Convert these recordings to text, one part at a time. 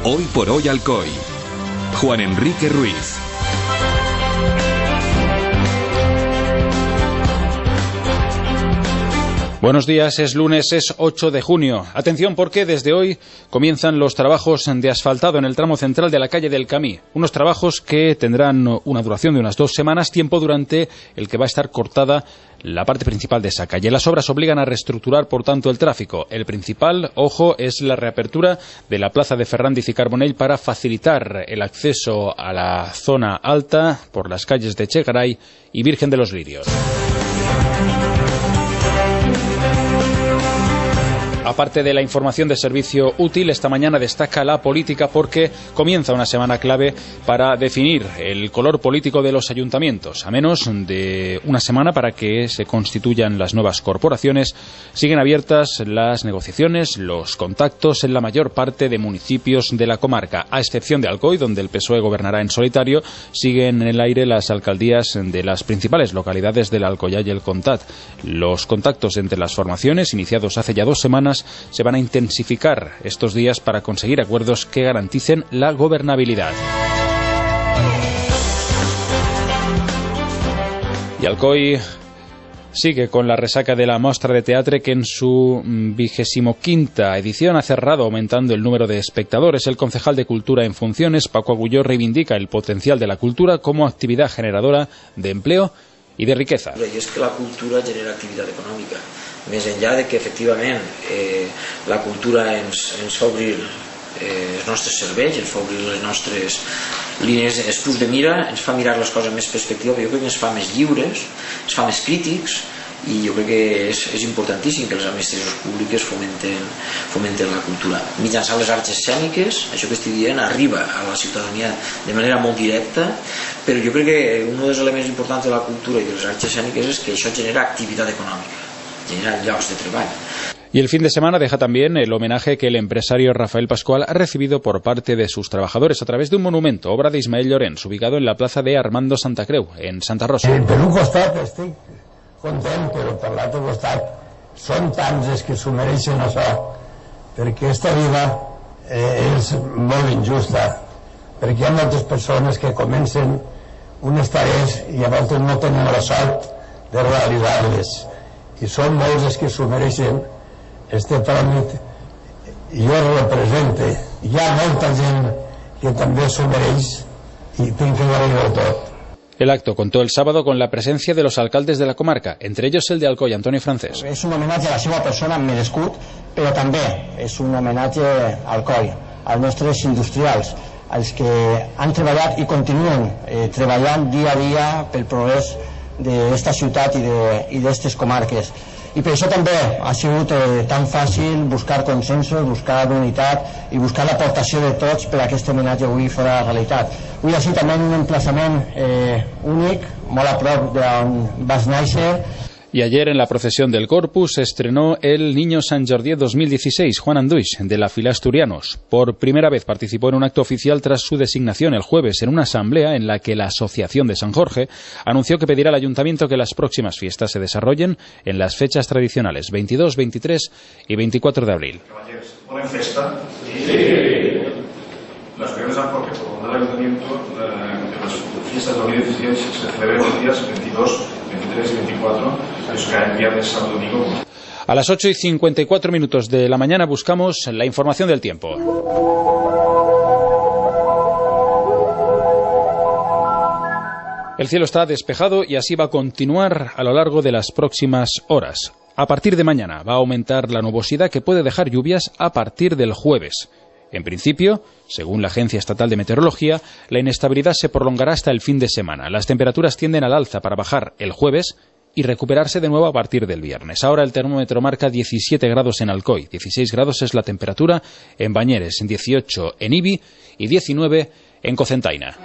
Hoy por hoy Alcoy. Juan Enrique Ruiz. Buenos días, es lunes, es 8 de junio. Atención porque desde hoy comienzan los trabajos de asfaltado en el tramo central de la calle del Camí. Unos trabajos que tendrán una duración de unas 2 semanas, tiempo durante el que va a estar cortada la parte principal de esa calle. Las obras obligan a reestructurar, por tanto, el tráfico. El principal, ojo, es la reapertura de la plaza de Ferrandiz y Carbonell para facilitar el acceso a la zona alta por las calles de Chegaray y Virgen de los Lirios. Aparte de la información de servicio útil, esta mañana destaca la política porque comienza una semana clave para definir el color político de los ayuntamientos. A menos de una semana para que se constituyan las nuevas corporaciones, siguen abiertas las negociaciones, los contactos en la mayor parte de municipios de la comarca, a excepción de Alcoy, donde el PSOE gobernará en solitario. Siguen en el aire las alcaldías de las principales localidades del Alcoyá y el Comtat. Los contactos entre las formaciones, iniciados hace ya 2 semanas, se van a intensificar estos días para conseguir acuerdos que garanticen la gobernabilidad. Y Alcoy sigue con la resaca de la Mostra de Teatre, que en su 25ª edición ha cerrado aumentando el número de espectadores. El concejal de Cultura en funciones, Paco Agulló, reivindica el potencial de la cultura como actividad generadora de empleo i de riquesa. I és que la cultura genera activitat econòmica, més enllà de que efectivament la cultura ens fa obrir els nostres cervells, ens fa obrir les nostres línies, els punts de mira, ens fa mirar les coses amb més perspectiva. Jo crec que ens fa més lliures, ens fa més crítics, i jo crec que és importantíssim que les administracions públiques fomenten la cultura. Mitjançant les arts escèniques, això que estic dient arriba a la ciutadania de manera molt directa, però jo crec que un dels elements importants de la cultura i de les arts escèniques és que això genera activitat econòmica, genera llocs de treball. Y el fin de semana deja también el homenaje que el empresario Rafael Pascual ha recibido por parte de sus trabajadores a través de un monumento, obra de Ismael Llorens, ubicado en la plaza de Armando Santa Creu, en Santa Rosa. Per un costat estic content, però per l'altre costat són tants els que s'ho mereixen això, perquè aquesta vida és molt injusta, perquè hi ha moltes persones que comencen unes tarees i a voltes no tenen la sort de realitzar-les, i són molts els que s'ho mereixen este tràmit. Jo represente, hi ha molta gent que també s'ho mereix i tinc que agrair-ho tot. El acto contó el sábado con la presencia de los alcaldes de la comarca, entre ellos el de Alcoy, Antonio Francés. És un homenatge a la seva persona merescut, però també és un homenatge a Alcoy, als nostres industrials, als que han treballat i continuen treballant dia a dia pel progrés d'esta ciutat i d'estes comarques. I per això també ha sigut tan fàcil buscar consensos, buscar unitat i buscar l'aportació de tots per a aquest homenatge avui fora realitat. Avui així també en un emplaçament únic, molt a prop d'on vas néixer. Y ayer en la procesión del Corpus se estrenó el Niño Sant Jordi 2016, Juan Anduix, de la fila Asturianos. Por primera vez participó en un acto oficial tras su designación el jueves en una asamblea en la que la Asociación de San Jorge anunció que pedirá al Ayuntamiento que las próximas fiestas se desarrollen en las fechas tradicionales, 22, 23 y 24 de abril. ¿Buena festa? Sí. Las primeras San Jorge propondrá al Ayuntamiento que las fiestas de 2016 se celebren los días 22, 23 y 24, que caen viernes, sábado y domingo. A las 8:54 de la mañana buscamos la información del tiempo. El cielo está despejado y así va a continuar a lo largo de las próximas horas. A partir de mañana va a aumentar la nubosidad que puede dejar lluvias a partir del jueves. En principio, según la Agencia Estatal de Meteorología, la inestabilidad se prolongará hasta el fin de semana. Las temperaturas tienden al alza para bajar el jueves y recuperarse de nuevo a partir del viernes. Ahora el termómetro marca 17 grados en Alcoy, 16 grados es la temperatura en Bañeres, 18 en Ibi y 19 en Cocentaina.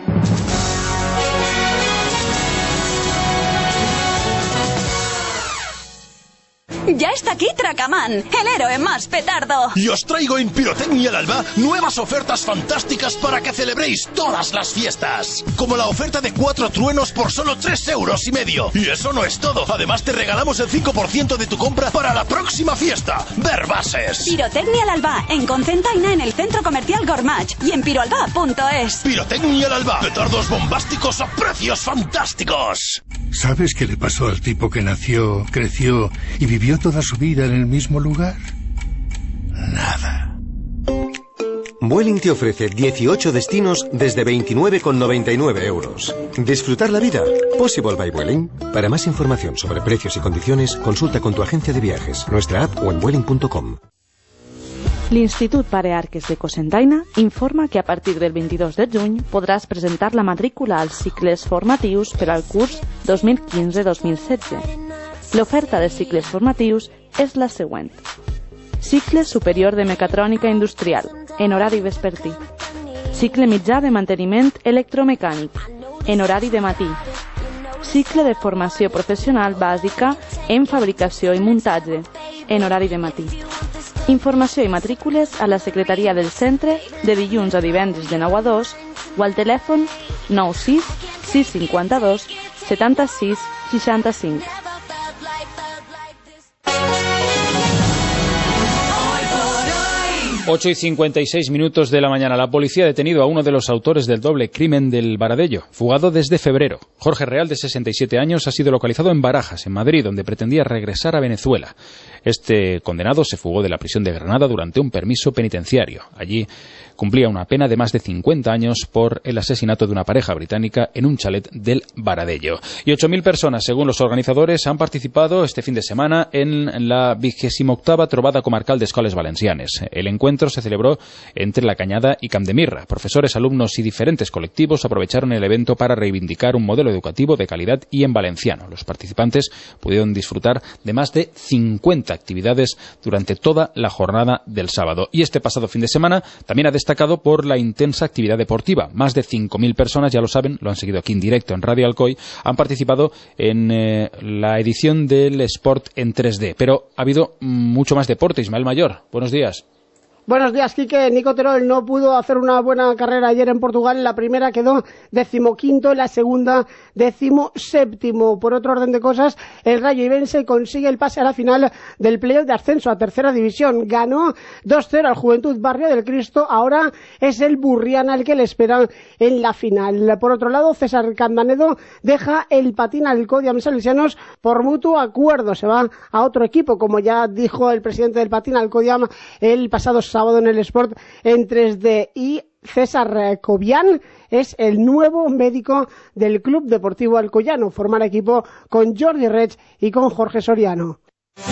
Ya está aquí Tracaman, el héroe más petardo. Y os traigo en Pirotecnia al Alba nuevas ofertas fantásticas para que celebréis todas las fiestas. Como la oferta de 4 truenos por solo 3,5 €. Y eso no es todo. Además te regalamos el 5% de tu compra para la próxima fiesta. Verbases. Pirotecnia al Alba, en Concentaina, en el Centro Comercial Gormach y en piroalba.es. Pirotecnia al Alba. Petardos bombásticos a precios fantásticos. ¿Sabes qué le pasó al tipo que nació, creció y vivió toda su vida en el mismo lugar? Nada. Vueling te ofrece 18 destinos desde 29,99 €. ¿Disfrutar la vida? Possible by Vueling. Para más información sobre precios y condiciones, consulta con tu agencia de viajes, nuestra app o en vueling.com. L'Institut Pare Arques de Cocentaina informa que a partir del 22 de juny podràs presentar la matrícula als cicles formatius per al curs 2015-2016. L'oferta de cicles formatius és la següent. Cicle superior de mecatrònica industrial, en horari vespertí. Cicle mitjà de manteniment electromecànic, en horari de matí. Cicle de formació professional bàsica en fabricació i muntatge, en horari de matí. Informació i matrícules a la secretaria del centre de dilluns a divendres de 9 a 2 o al telèfon 96 652 76 65. Ocho y 56 minutos de la mañana. La policía ha detenido a uno de los autores del doble crimen del Baradello, fugado desde febrero. Jorge Real, de 67 años, ha sido localizado en Barajas, en Madrid, donde pretendía regresar a Venezuela. Este condenado se fugó de la prisión de Granada durante un permiso penitenciario. Allí cumplía una pena de más de 50 años por el asesinato de una pareja británica en un chalet del Baradello. Y 8.000 personas, según los organizadores, han participado este fin de semana en la 28ª Trobada Comarcal de Escoles Valencianes. El encuentro se celebró entre La Cañada y Camp de Mirra. Profesores, alumnos y diferentes colectivos aprovecharon el evento para reivindicar un modelo educativo de calidad y en valenciano. Los participantes pudieron disfrutar de más de 50 actividades durante toda la jornada del sábado. Y este pasado fin de semana también ha destacado por la intensa actividad deportiva. Más de 5.000 personas, ya lo saben, lo han seguido aquí en directo en Radio Alcoy, han participado en la edición del Sport en 3D. Pero ha habido mucho más deporte. Ismael Mayor, buenos días. Buenos días, Quique. Nico Terol no pudo hacer una buena carrera ayer en Portugal. La primera quedó 15º, la segunda 17º. Por otro orden de cosas, el Rayo Ibense consigue el pase a la final del playoff de ascenso a tercera división. Ganó 2-0 al Juventud Barrio del Cristo. Ahora es el Burriana el que le espera en la final. Por otro lado, César Candanedo deja el Patín Alcoyam Salesianos por mutuo acuerdo. Se va a otro equipo, como ya dijo el presidente del Patín Alcoyam el pasado sábado en el Sport en 3D. Y César Cobian es el nuevo médico del Club Deportivo Alcoyano. Formará equipo con Jordi Reig y con Jorge Soriano.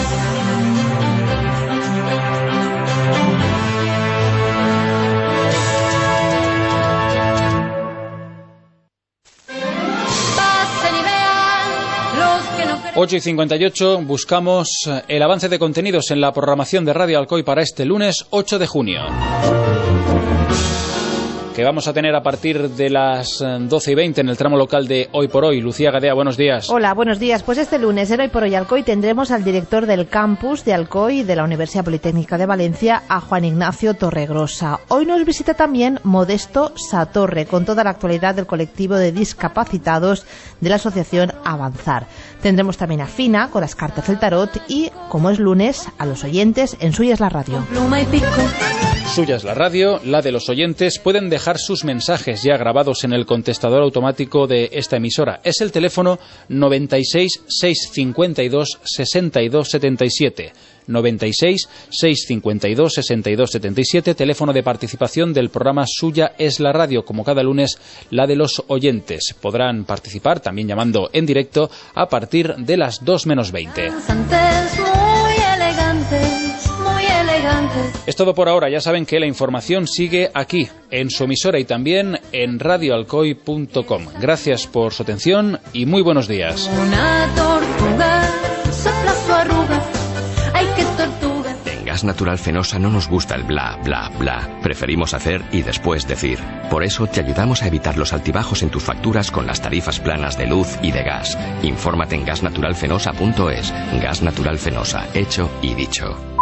Ocho y 58, buscamos el avance de contenidos en la programación de Radio Alcoy para este lunes 8 de junio. Que vamos a tener a partir de las 12:20 en el tramo local de Hoy por Hoy. Lucía Gadea, buenos días. Hola, buenos días. Pues este lunes en Hoy por Hoy Alcoy tendremos al director del campus de Alcoy de la Universidad Politécnica de Valencia, a Juan Ignacio Torregrosa. Hoy nos visita también Modesto Satorre, con toda la actualidad del colectivo de discapacitados de la asociación Avanzar. Tendremos también a Fina con las cartas del tarot y, como es lunes, a los oyentes en Suya es la Radio. Suya es la radio, la de los oyentes. Pueden dejar sus mensajes ya grabados en el contestador automático de esta emisora. Es el teléfono 96 652 62 77. 96 652 62 77, teléfono de participación del programa Suya es la radio, como cada lunes, la de los oyentes. Podrán participar también llamando en directo a partir de las 2:20. Es todo por ahora. Ya saben que la información sigue aquí, en su emisora y también en radioalcoy.com. Gracias por su atención y muy buenos días. Una tortuga sopla su arruga. Ay, qué tortuga. Venga, Gas Natural Fenosa no nos gusta el bla, bla, bla. Preferimos hacer y después decir. Por eso te ayudamos a evitar los altibajos en tus facturas con las tarifas planas de luz y de gas. Infórmate en gasnaturalfenosa.es. Gas Natural Fenosa, hecho y dicho.